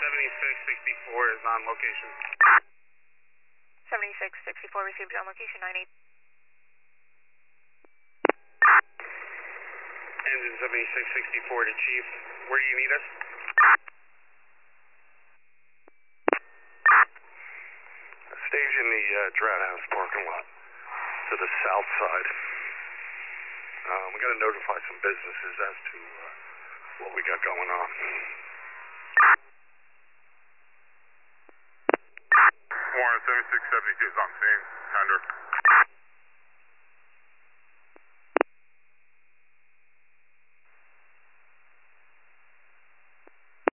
7664 is on location. 7664 received on location 98. Engine 7664 to Chief. Where do you need us? Stage in the Drat House parking lot to the south side. We got to notify some businesses as to what we got going on. Warren 7672 is on scene. Tender.